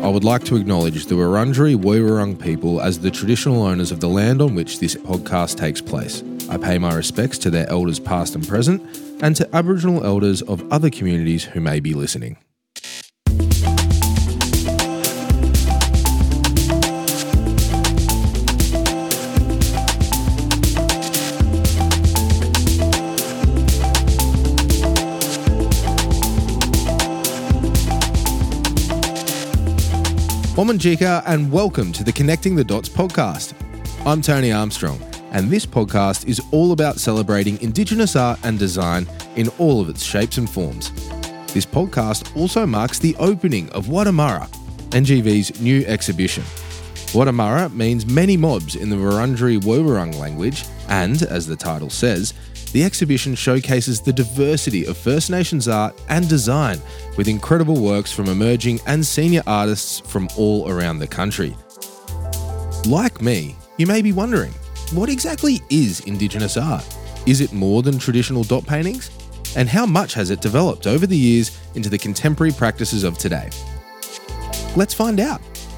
I would like to acknowledge the Wurundjeri Woiwurrung people as the traditional owners of the land on which this podcast takes place. I pay my respects to their elders past and present, and to Aboriginal elders of other communities who may be listening. Wominjeka, and welcome to the Connecting the Dots podcast. I'm Tony Armstrong, and this podcast is all about celebrating Indigenous art and design in all of its shapes and forms. This podcast also marks the opening of Wadamurra, NGV's new exhibition. Wadamurra means many mobs in the Wurundjeri Woiwurrung language, and, as the title says, the exhibition showcases the diversity of First Nations art and design with incredible works from emerging and senior artists from all around the country. Like me, you may be wondering, what exactly is Indigenous art? Is it more than traditional dot paintings? And how much has it developed over the years into the contemporary practices of today? Let's find out.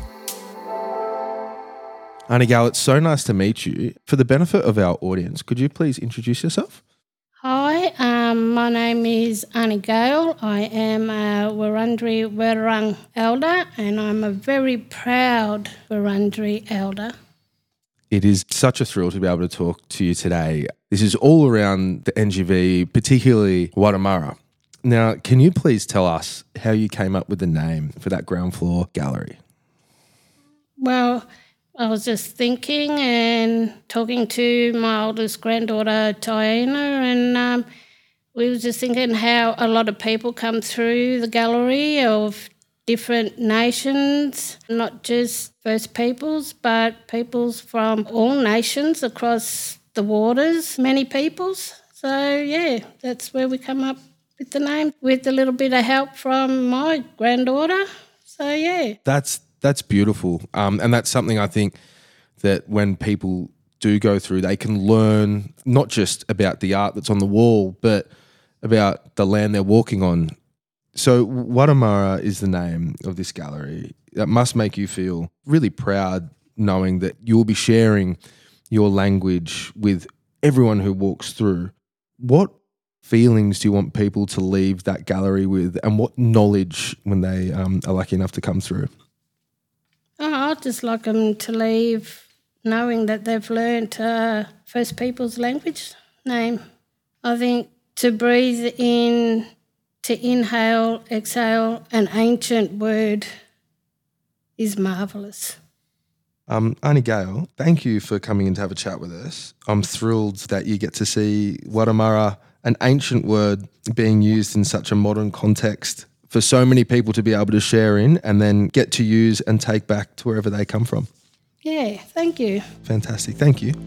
Anigal, it's so nice to meet you. For the benefit of our audience, could you please introduce yourself? Hi, my name is Annie Gale. I am a Wurundjeri Woiwurrung elder, and I'm a very proud Wurundjeri elder. It is such a thrill to be able to talk to you today. This is all around the NGV, particularly Wadamurra. Now, can you please tell us how you came up with the name for that ground floor gallery? Well, I was just thinking and talking to my oldest granddaughter, Diana, and we were just thinking how a lot of people come through the gallery of different nations, not just First Peoples, but peoples from all nations across the waters, many peoples. So, yeah, that's where we come up with the name, with a little bit of help from my granddaughter. So, yeah. That's beautiful. And that's something I think that when people do go through, they can learn not just about the art that's on the wall, but about the land they're walking on. So Wadamurra is the name of this gallery. That must make you feel really proud knowing that you'll be sharing your language with everyone who walks through. What feelings do you want people to leave that gallery with, and what knowledge when they are lucky enough to come through? I'd just like them to leave knowing that they've learnt First Peoples language name. I think to breathe in, to inhale, exhale an ancient word is marvellous. Annie Gale, thank you for coming in to have a chat with us. I'm thrilled that you get to see Wadamurra, an ancient word being used in such a modern context, for so many people to be able to share in and then get to use and take back to wherever they come from. Yeah, thank you. Fantastic. Thank you.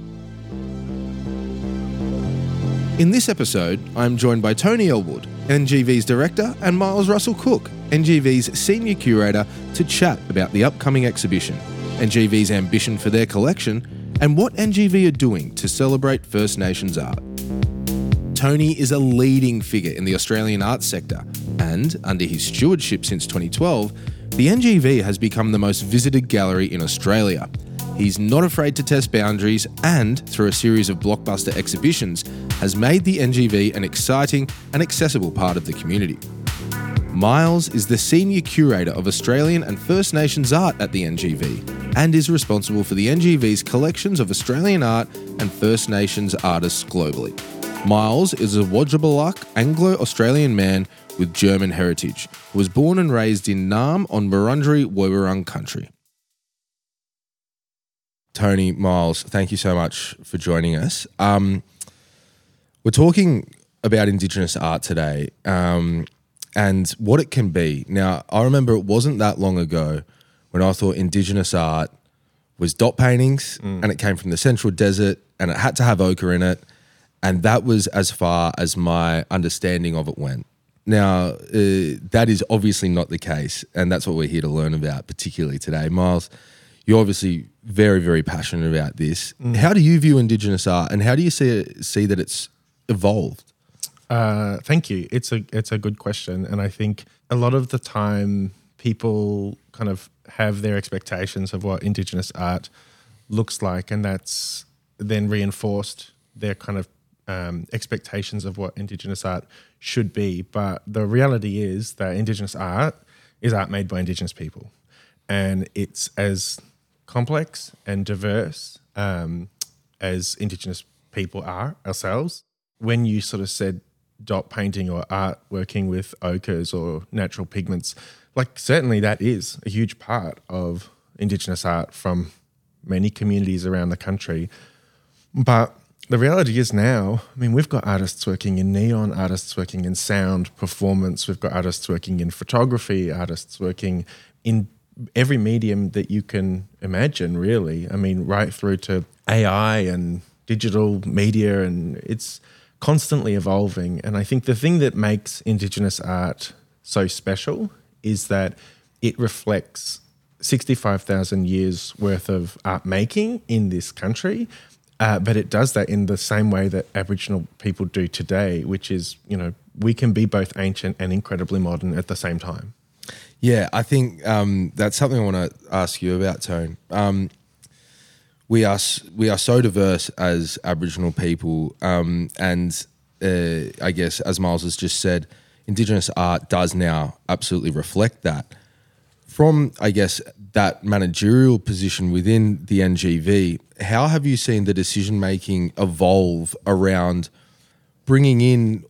In this episode, I'm joined by Tony Elwood, NGV's director, and Miles Russell Cook, NGV's senior curator, to chat about the upcoming exhibition, NGV's ambition for their collection, and what NGV are doing to celebrate First Nations art. Tony is a leading figure in the Australian arts sector, and under his stewardship since 2012, the NGV has become the most visited gallery in Australia. He's not afraid to test boundaries and, through a series of blockbuster exhibitions, has made the NGV an exciting and accessible part of the community. Miles is the senior curator of Australian and First Nations art at the NGV and is responsible for the NGV's collections of Australian art and First Nations artists globally. Miles is a Wodjabuluk Anglo-Australian man with German heritage, who was born and raised in Naarm on Wurundjeri Woiwurrung country. Tony, Miles, thank you so much for joining us. We're talking about Indigenous art today and what it can be. Now, I remember it wasn't that long ago when I thought Indigenous art was dot paintings and it came from the Central Desert and it had to have ochre in it. And that was as far as my understanding of it went. Now, that is obviously not the case, and that's what we're here to learn about, particularly today. Miles, you're obviously very, very passionate about this. How do you view Indigenous art, and how do you see that it's evolved? Thank you. It's a good question, and I think a lot of the time people kind of have their expectations of what Indigenous art looks like, and that's then reinforced their kind of expectations of what Indigenous art should be. But the reality is that Indigenous art is art made by Indigenous people, and it's as complex and diverse as Indigenous people are ourselves. When you sort of said dot painting or art working with ochres or natural pigments, like certainly that is a huge part of Indigenous art from many communities around the country. But the reality is now, I mean, we've got artists working in neon, artists working in sound, performance, we've got artists working in photography, artists working in every medium that you can imagine, really. I mean, right through to AI and digital media, and it's constantly evolving. And I think the thing that makes Indigenous art so special is that it reflects 65,000 years worth of art making in this country, but it does that in the same way that Aboriginal people do today, which is, you know, we can be both ancient and incredibly modern at the same time. Yeah, I think that's something I want to ask you about, Tone. We are so diverse as Aboriginal people, and I guess, as Miles has just said, Indigenous art does now absolutely reflect that. From, I guess, that managerial position within the NGV, how have you seen the decision-making evolve around bringing in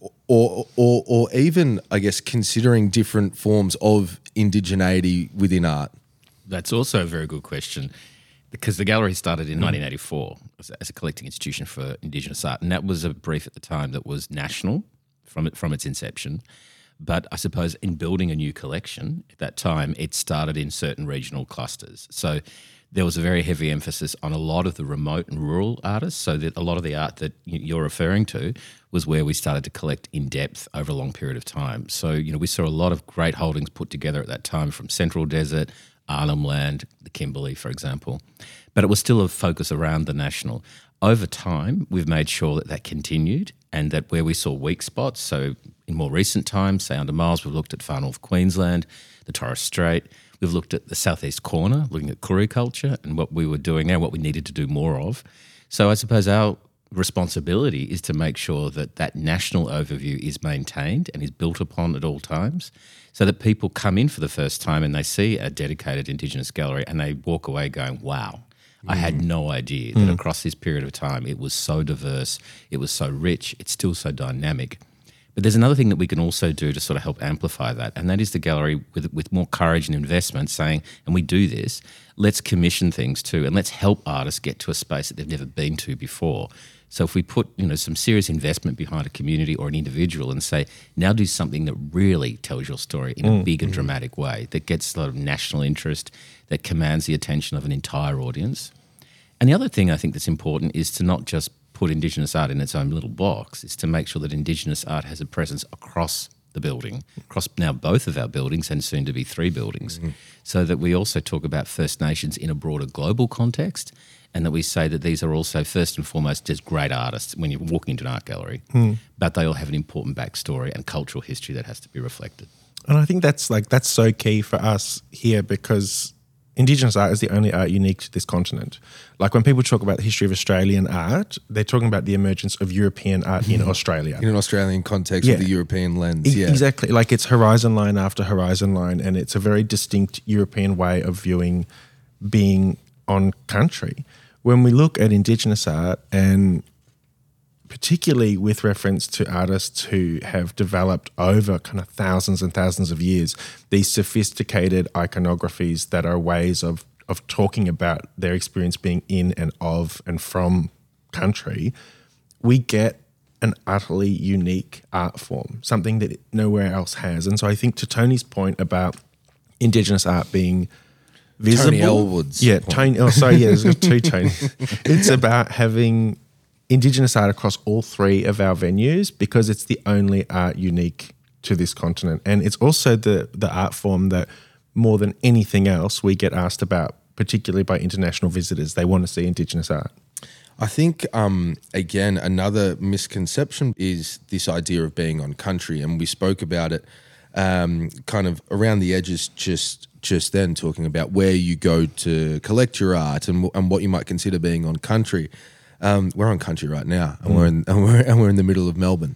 or even, I guess, considering different forms of indigeneity within art? That's also a very good question, because the gallery started in 1984 as a collecting institution for Indigenous art, and that was a brief at the time that was national from its inception. But I suppose in building a new collection at that time, it started in certain regional clusters. So there was a very heavy emphasis on a lot of the remote and rural artists, so that a lot of the art that you're referring to was where we started to collect in depth over a long period of time. So, you know, we saw a lot of great holdings put together at that time from Central Desert, Arnhem Land, the Kimberley, for example. But it was still a focus around the national. Over time, we've made sure that that continued, and that where we saw weak spots, so in more recent times, say under Miles, we've looked at Far North Queensland, the Torres Strait, we've looked at the southeast corner, looking at Koori culture and what we were doing there, what we needed to do more of. So I suppose our responsibility is to make sure that that national overview is maintained and is built upon at all times, so that people come in for the first time and they see a dedicated Indigenous gallery and they walk away going, wow, I had no idea that across this period of time it was so diverse, it was so rich, it's still so dynamic. But there's another thing that we can also do to sort of help amplify that, and that is the gallery with more courage and investment saying, and we do this, let's commission things too, and let's help artists get to a space that they've never been to before. So if we put, you know, some serious investment behind a community or an individual and say, now do something that really tells your story in a big and dramatic way, that gets a lot of national interest, that commands the attention of an entire audience. And the other thing I think that's important is to not just put Indigenous art in its own little box, is to make sure that Indigenous art has a presence across the building, across now both of our buildings and soon to be 3 buildings, so that we also talk about First Nations in a broader global context, and that we say that these are also first and foremost just great artists when you're walking into an art gallery, but they all have an important backstory and cultural history that has to be reflected. And I think that's so key for us here, because Indigenous art is the only art unique to this continent. Like when people talk about the history of Australian art, they're talking about the emergence of European art in Australia. In an Australian context with the European lens. Exactly. Like it's horizon line after horizon line, and it's a very distinct European way of viewing being on country. When we look at Indigenous art, and particularly with reference to artists who have developed over kind of thousands and thousands of years, these sophisticated iconographies that are ways of talking about their experience being in and of and from country, we get an utterly unique art form, something that nowhere else has. And so I think to Tony's point about Indigenous art being visible. Tony Elwood's Yeah, point. Tony. Oh, sorry, yeah, there's 2 Tonys. It's about having Indigenous art across all 3 of our venues, because it's the only art unique to this continent. And it's also the art form that more than anything else we get asked about, particularly by international visitors. They want to see Indigenous art. I think, again, another misconception is this idea of being on country, and we spoke about it kind of around the edges just then, talking about where you go to collect your art and what you might consider being on country. We're on country right now, and we're in the middle of Melbourne.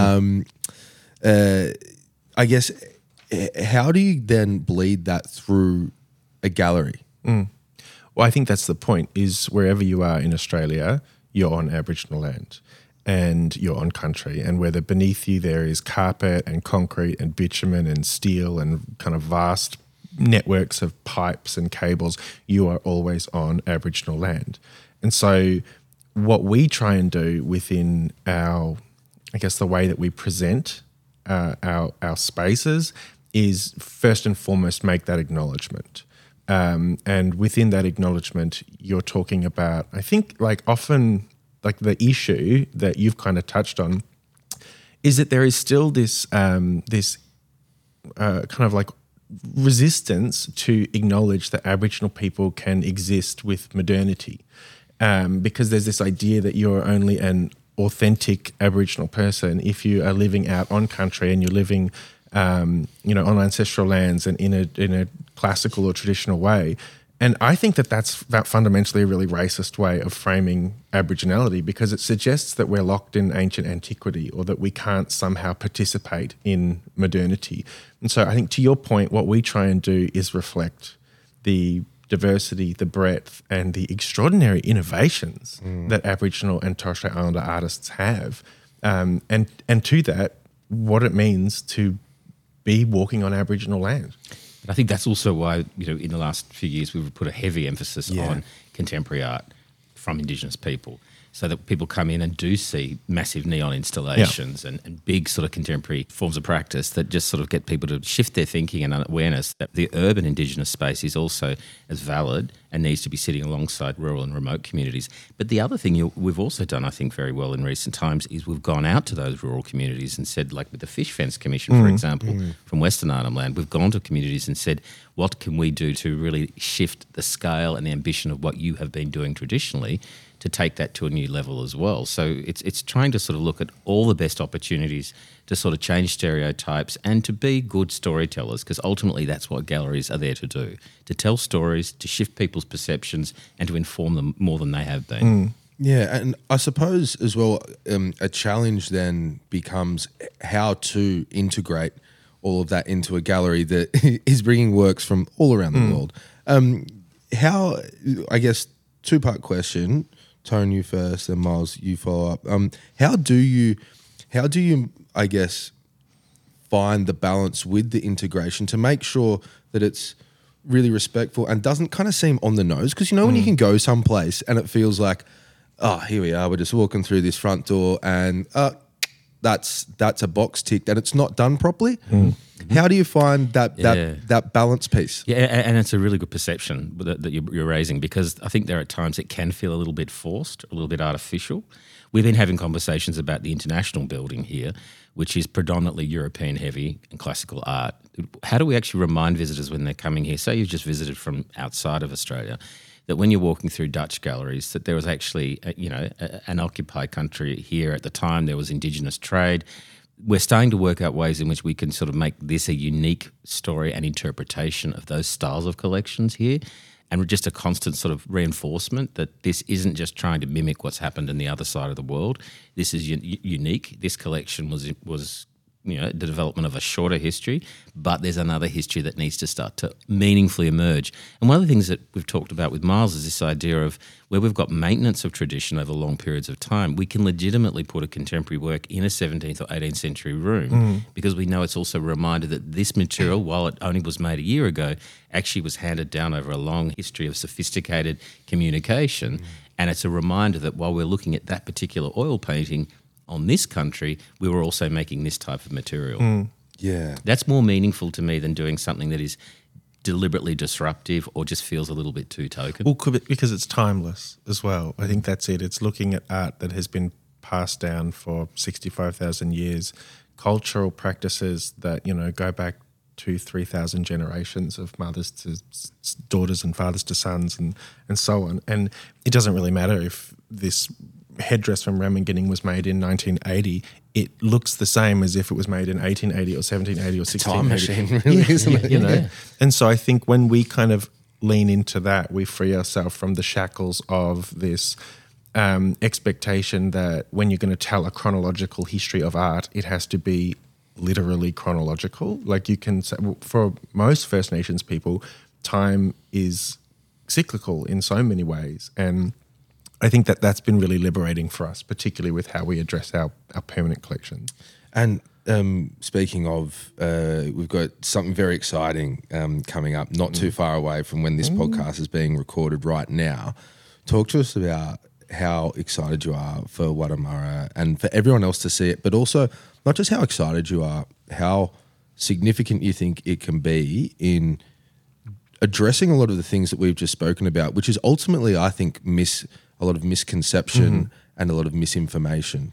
I guess, how do you then bleed that through a gallery? Well, I think that's the point, is wherever you are in Australia, you're on Aboriginal land and you're on country, and whether beneath you there is carpet and concrete and bitumen and steel and kind of vast networks of pipes and cables, you are always on Aboriginal land. And so what we try and do within our, I guess, the way that we present our spaces is first and foremost make that acknowledgement. And within that acknowledgement, you're talking about, I think, like often, like the issue that you've kind of touched on is that there is still this kind of like resistance to acknowledge that Aboriginal people can exist with modernity, because there's this idea that you're only an authentic Aboriginal person if you are living out on country and you're living on ancestral lands and in a classical or traditional way. And I think that that's fundamentally a really racist way of framing Aboriginality, because it suggests that we're locked in ancient antiquity or that we can't somehow participate in modernity. And so I think, to your point, what we try and do is reflect the diversity, the breadth, and the extraordinary innovations that Aboriginal and Torres Strait Islander artists have. And to that, what it means to be walking on Aboriginal land. But I think that's also why, in the last few years, we've put a heavy emphasis on contemporary art from Indigenous people, so that people come in and do see massive neon installations and big sort of contemporary forms of practice that just sort of get people to shift their thinking and awareness that the urban Indigenous space is also as valid and needs to be sitting alongside rural and remote communities. But the other thing we've also done, I think, very well in recent times is we've gone out to those rural communities and said, like with the Fish Fence Commission, for example, from Western Arnhem Land, we've gone to communities and said, what can we do to really shift the scale and the ambition of what you have been doing traditionally to take that to a new level as well? So it's trying to sort of look at all the best opportunities to sort of change stereotypes and to be good storytellers, because ultimately that's what galleries are there to do, to tell stories, to shift people's perceptions and to inform them more than they have been. Yeah, and I suppose as well, a challenge then becomes how to integrate all of that into a gallery that is bringing works from all around the world. How, I guess, two-part question. Tone, you first, and Miles, you follow up. How do you, I guess, find the balance with the integration to make sure that it's really respectful and doesn't kind of seem on the nose? Because when you can go someplace and it feels like, oh, here we are, we're just walking through this front door and that's a box ticked and it's not done properly. How do you find that balance piece? Yeah, and it's a really good perception that you're raising, because I think there are times it can feel a little bit forced, a little bit artificial. We've been having conversations about the International building here, which is predominantly European heavy and classical art. How do we actually remind visitors when they're coming here, say you've just visited from outside of Australia, that when you're walking through Dutch galleries, that there was actually, an occupied country here at the time. There was Indigenous trade. We're starting to work out ways in which we can sort of make this a unique story and interpretation of those styles of collections here, and just a constant sort of reinforcement that this isn't just trying to mimic what's happened in the other side of the world. This is unique. This collection was the development of a shorter history, but there's another history that needs to start to meaningfully emerge. And one of the things that we've talked about with Miles is this idea of where we've got maintenance of tradition over long periods of time, we can legitimately put a contemporary work in a 17th or 18th century room because we know it's also a reminder that this material, while it only was made a year ago, actually was handed down over a long history of sophisticated communication. And it's a reminder that while we're looking at that particular oil painting on this country, we were also making this type of material. Yeah. That's more meaningful to me than doing something that is deliberately disruptive or just feels a little bit too token. Well, because it's timeless as well. I think that's it. It's looking at art that has been passed down for 65,000 years, cultural practices that, go back 2,000-3,000 generations of mothers to daughters and fathers to sons and so on. And it doesn't really matter if this headdress from Raminganing was made in 1980, it looks the same as if it was made in 1880 or 1780 or 1680. Time machine, really, isn't it? You know? And so I think when we kind of lean into that, we free ourselves from the shackles of this expectation that when you're going to tell a chronological history of art, it has to be literally chronological. Like you can say, for most First Nations people, time is cyclical in so many ways. And I think that that's been really liberating for us, particularly with how we address our permanent collections. And speaking of, we've got something very exciting coming up, not too far away from when this podcast is being recorded right now. Talk to us about how excited you are for Wurundjeri and for everyone else to see it, but also not just how excited you are, how significant you think it can be in addressing a lot of the things that we've just spoken about, which is ultimately, I think, a lot of misconception and a lot of misinformation.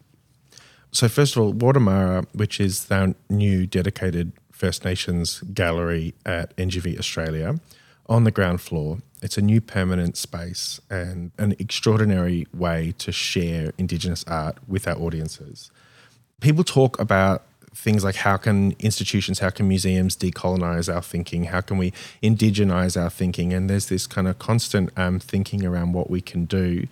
So first of all, Wurundjeri, which is our new dedicated First Nations gallery at NGV Australia, on the ground floor. It's a new permanent space and an extraordinary way to share Indigenous art with our audiences. People talk about things like how can museums decolonize our thinking? How can we indigenize our thinking? And there's this kind of constant thinking around what we can do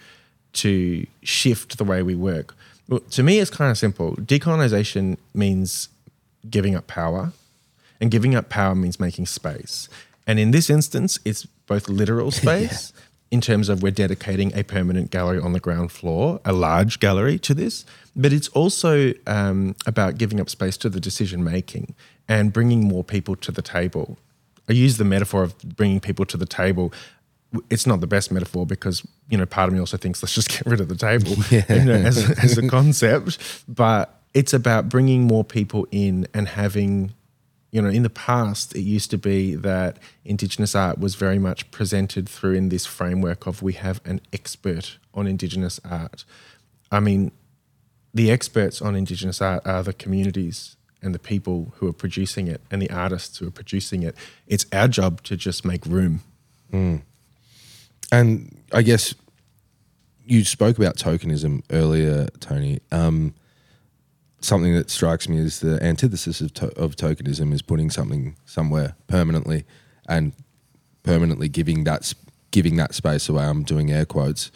to shift the way we work. Well, to me, it's kind of simple. Decolonization means giving up power, and giving up power means making space. And in this instance, it's both literal space in terms of we're dedicating a permanent gallery on the ground floor, a large gallery to this, but it's also about giving up space to the decision-making and bringing more people to the table. I use the metaphor of bringing people to the table. It's not the best metaphor because, you know, part of me also thinks let's just get rid of the table you know, as a concept, but it's about bringing more people in and having, you know, in the past, it used to be that Indigenous art was very much presented through in this framework of we have an expert on Indigenous art. I mean, the experts on Indigenous art are the communities and the people who are producing it and the artists who are producing it. It's our job to just make room. And I guess you spoke about tokenism earlier, Tony. Something that strikes me is the antithesis of tokenism is putting something somewhere permanently and permanently giving that space away. I'm doing air quotes,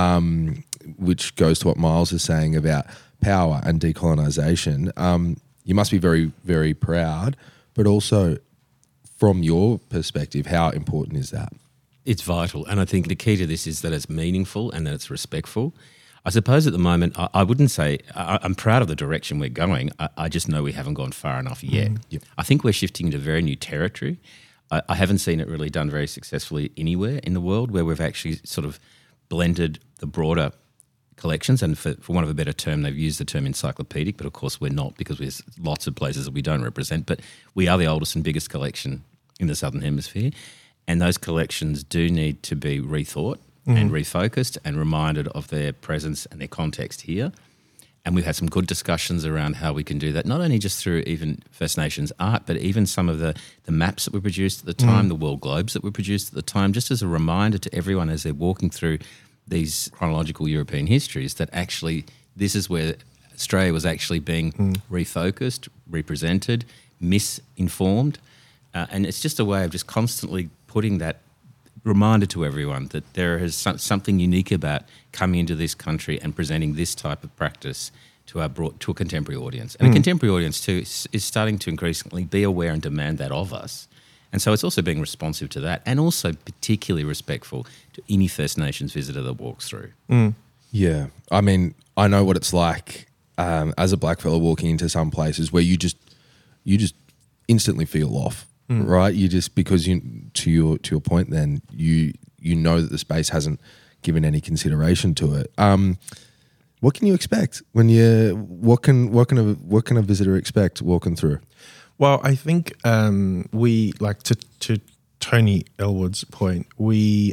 which goes to what Miles is saying about power and decolonisation. You must be very, very proud, but also from your perspective, how important is that? It's vital. And I think the key to this is that it's meaningful and that it's respectful. I suppose at the moment, I wouldn't say I'm proud of the direction we're going. I just know we haven't gone far enough yet. Yep. I think we're shifting into very new territory. I haven't seen it really done very successfully anywhere in the world where we've actually sort of blended the broader collections. And for want of a better term, they've used the term encyclopedic, but of course we're not because there's lots of places that we don't represent. But we are the oldest and biggest collection in the Southern Hemisphere. And those collections do need to be rethought and refocused and reminded of their presence and their context here. And we've had some good discussions around how we can do that, not only just through even First Nations art, but even some of the maps that were produced at the time, the world globes that were produced at the time, just as a reminder to everyone as they're walking through these chronological European histories that actually this is where Australia was actually being refocused, represented, misinformed. And it's just a way of just constantly putting that reminder to everyone that there is something unique about coming into this country and presenting this type of practice to a contemporary audience. And a contemporary audience too is starting to increasingly be aware and demand that of us. And so it's also being responsive to that and also particularly respectful to any First Nations visitor that walks through. Yeah. I mean, I know what it's like as a black fella walking into some places where you just instantly feel off. Right, you just because to your point, then you know that the space hasn't given any consideration to it. What can you expect when what can a visitor expect walking through? Well, I think we like to Tony Elwood's point. We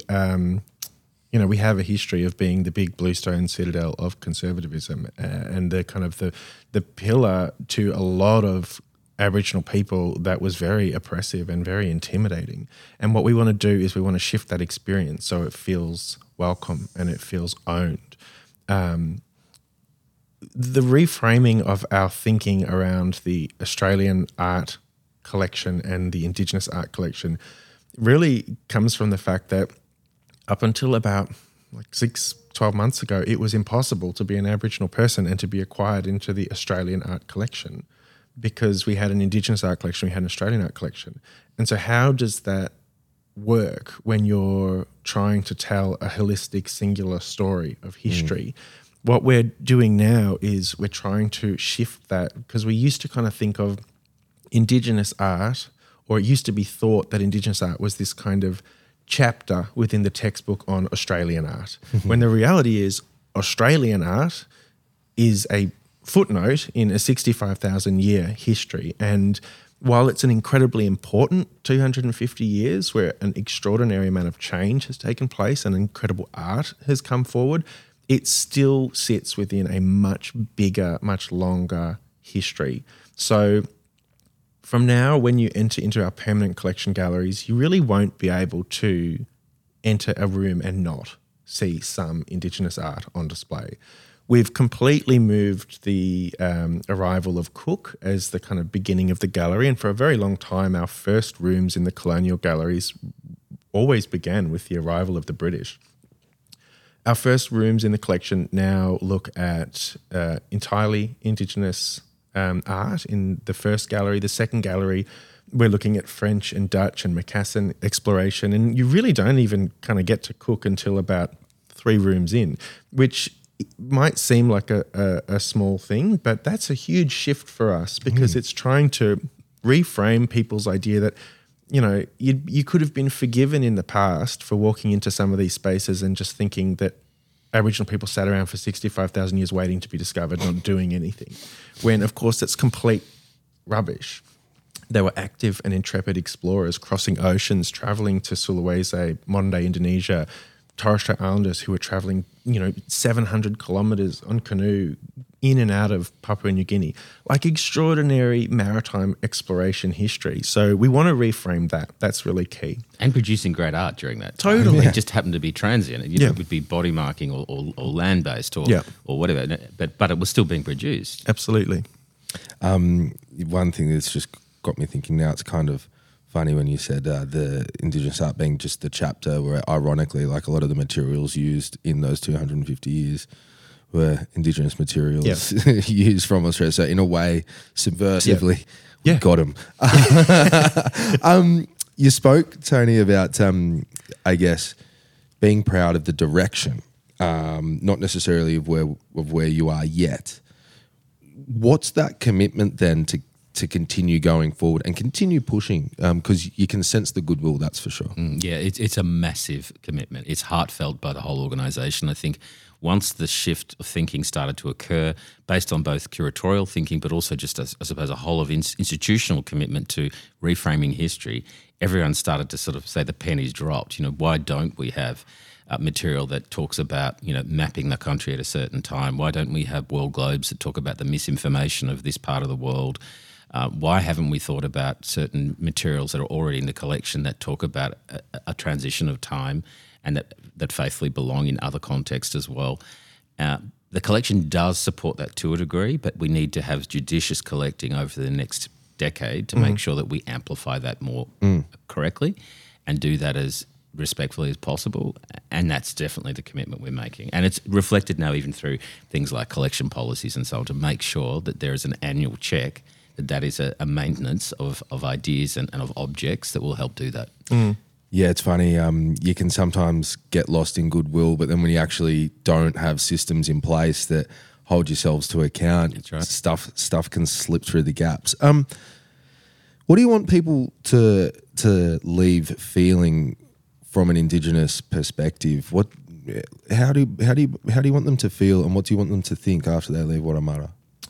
we have a history of being the big bluestone citadel of conservatism and the kind of the pillar to a lot of Aboriginal people that was very oppressive and very intimidating. And what we want to do is we want to shift that experience so it feels welcome and it feels owned. the reframing of our thinking around the Australian art collection and the Indigenous art collection really comes from the fact that up until about 12 months ago, it was impossible to be an Aboriginal person and to be acquired into the Australian art collection because we had an Indigenous art collection, we had an Australian art collection. And so how does that work when you're trying to tell a holistic, singular story of history? What we're doing now is we're trying to shift that, because we used to kind of think of Indigenous art, or it used to be thought that Indigenous art was this kind of chapter within the textbook on Australian art, when the reality is Australian art is a footnote in a 65,000 year history. And while it's an incredibly important 250 years where an extraordinary amount of change has taken place and incredible art has come forward, it still sits within a much bigger, much longer history. So from now, when you enter into our permanent collection galleries, you really won't be able to enter a room and not see some Indigenous art on display. We've completely moved the arrival of Cook as the kind of beginning of the gallery. And for a very long time, our first rooms in the colonial galleries always began with the arrival of the British. Our first rooms in the collection now look at entirely Indigenous art in the first gallery. The second gallery, we're looking at French and Dutch and Macassan exploration. And you really don't even kind of get to Cook until about 3 rooms in, which might seem like a small thing, but that's a huge shift for us because it's trying to reframe people's idea that, you know, you could have been forgiven in the past for walking into some of these spaces and just thinking that Aboriginal people sat around for 65,000 years waiting to be discovered, not doing anything, when, of course, that's complete rubbish. They were active and intrepid explorers crossing oceans, travelling to Sulawesi, modern-day Indonesia, Torres Strait Islanders who were travelling, 700 kilometres on canoe in and out of Papua New Guinea, like extraordinary maritime exploration history. So we want to reframe that. That's really key. And producing great art during that time. Totally. It just happened to be transient. It would be body marking or land-based or whatever, but it was still being produced. Absolutely. One thing that's just got me thinking now, it's kind of funny when you said the Indigenous art being just the chapter where, ironically, like a lot of the materials used in those 250 years were Indigenous materials used from Australia. So in a way, subversively, we got them. You spoke, Tony, about, I guess, being proud of the direction, not necessarily of where you are yet. What's that commitment then to continue going forward and continue pushing, because you can sense the goodwill, that's for sure. It's a massive commitment. It's heartfelt by the whole organisation. I think once the shift of thinking started to occur based on both curatorial thinking but also just, I suppose, a whole of institutional commitment to reframing history, everyone started to sort of say the penny's dropped. Why don't we have material that talks about, mapping the country at a certain time? Why don't we have world globes that talk about the misinformation of this part of the world? Why haven't we thought about certain materials that are already in the collection that talk about a transition of time and that faithfully belong in other contexts as well? The collection does support that to a degree, but we need to have judicious collecting over the next decade to make sure that we amplify that more correctly and do that as respectfully as possible. And that's definitely the commitment we're making. And it's reflected now even through things like collection policies and so on, to make sure that there is an annual check that is a maintenance of ideas and of objects that will help do that. Yeah, it's funny. You can sometimes get lost in goodwill, but then when you actually don't have systems in place that hold yourselves to account, that's right, stuff can slip through the gaps. What do you want people to leave feeling from an Indigenous perspective? How do you want them to feel, and what do you want them to think after they leave Wurramatta?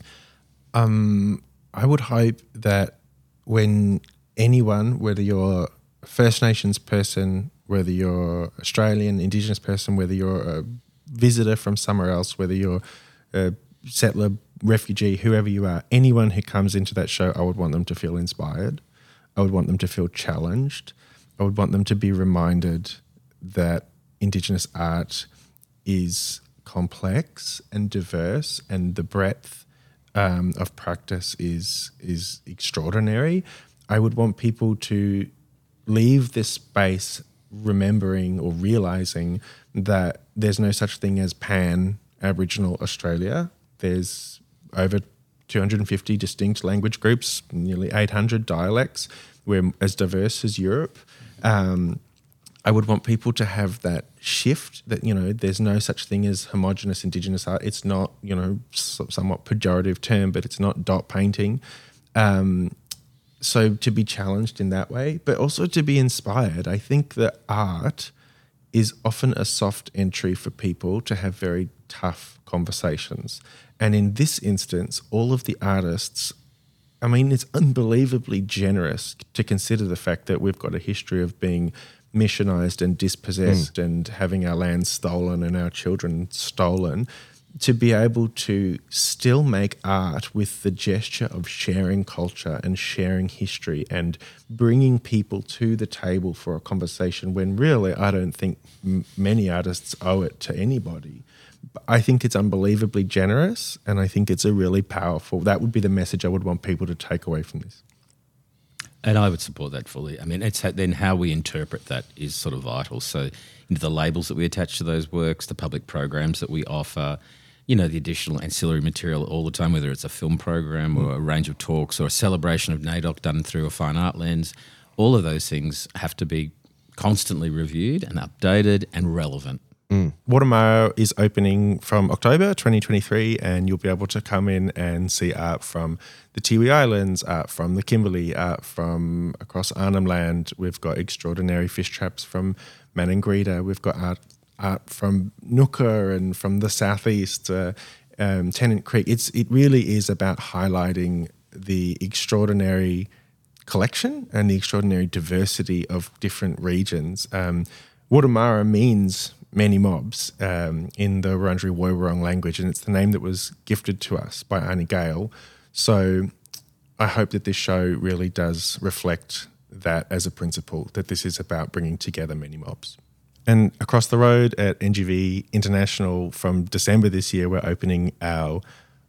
I would hope that when anyone, whether you're a First Nations person, whether you're Australian, Indigenous person, whether you're a visitor from somewhere else, whether you're a settler, refugee, whoever you are, anyone who comes into that show, I would want them to feel inspired. I would want them to feel challenged. I would want them to be reminded that Indigenous art is complex and diverse, and the breadth of practice is extraordinary. I would want people to leave this space remembering or realising that there's no such thing as pan-Aboriginal Australia. There's over 250 distinct language groups, nearly 800 dialects. We're as diverse as Europe. I would want people to have that shift that, there's no such thing as homogenous Indigenous art. It's not, somewhat pejorative term, but it's not dot painting. So to be challenged in that way, but also to be inspired. I think that art is often a soft entry for people to have very tough conversations. And in this instance, all of the artists, it's unbelievably generous to consider the fact that we've got a history of being missionized and dispossessed and having our land stolen and our children stolen, to be able to still make art with the gesture of sharing culture and sharing history and bringing people to the table for a conversation, when really I don't think many artists owe it to anybody. I think it's unbelievably generous, and I think it's a really powerful, that would be the message I would want people to take away from this. And I would support that fully. It's then how we interpret that is sort of vital. So, the labels that we attach to those works, the public programs that we offer, the additional ancillary material all the time, whether it's a film program or a range of talks or a celebration of NAIDOC done through a fine art lens, all of those things have to be constantly reviewed and updated and relevant. Watamara is opening from October 2023, and you'll be able to come in and see art from the Tiwi Islands, art from the Kimberley, art from across Arnhem Land. We've got extraordinary fish traps from Maningrida. We've got art from Nooka and from the southeast, Tennant Creek. It really is about highlighting the extraordinary collection and the extraordinary diversity of different regions. Watamara means many mobs in the Wurundjeri Woiwurrung language, and it's the name that was gifted to us by Arnie Gale. So I hope that this show really does reflect that as a principle, that this is about bringing together many mobs. And across the road at NGV International from December this year, we're opening our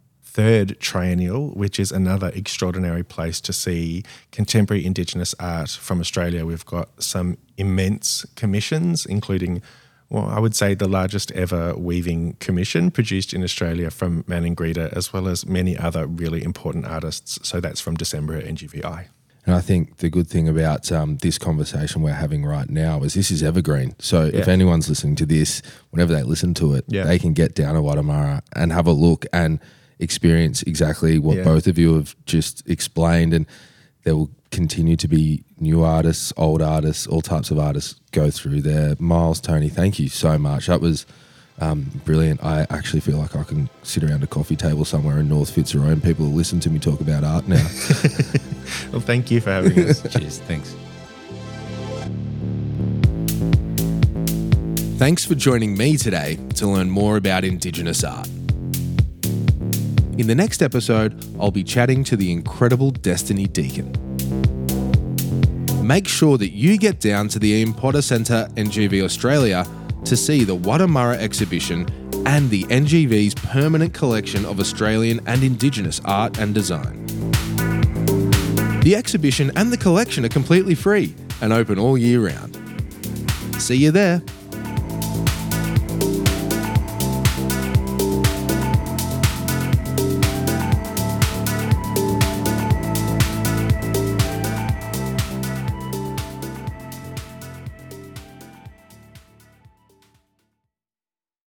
third triennial, which is another extraordinary place to see contemporary Indigenous art from Australia. We've got some immense commissions, including, I would say the largest ever weaving commission produced in Australia from Maningrida, as well as many other really important artists. So that's from December at NGVI. And I think the good thing about this conversation we're having right now is this is evergreen. So if anyone's listening to this, whenever they listen to it, they can get down to Watamara and have a look and experience exactly what both of you have just explained. And there will continue to be new artists, old artists, all types of artists go through there. Miles, Tony, thank you so much. That was brilliant. I actually feel like I can sit around a coffee table somewhere in North Fitzroy and people will listen to me talk about art now. Well, thank you for having us. Cheers. Thanks. Thanks for joining me today to learn more about Indigenous art. In the next episode, I'll be chatting to the incredible Destiny Deacon. Make sure that you get down to the Ian Potter Centre, NGV Australia, to see the Watamara exhibition and the NGV's permanent collection of Australian and Indigenous art and design. The exhibition and the collection are completely free and open all year round. See you there.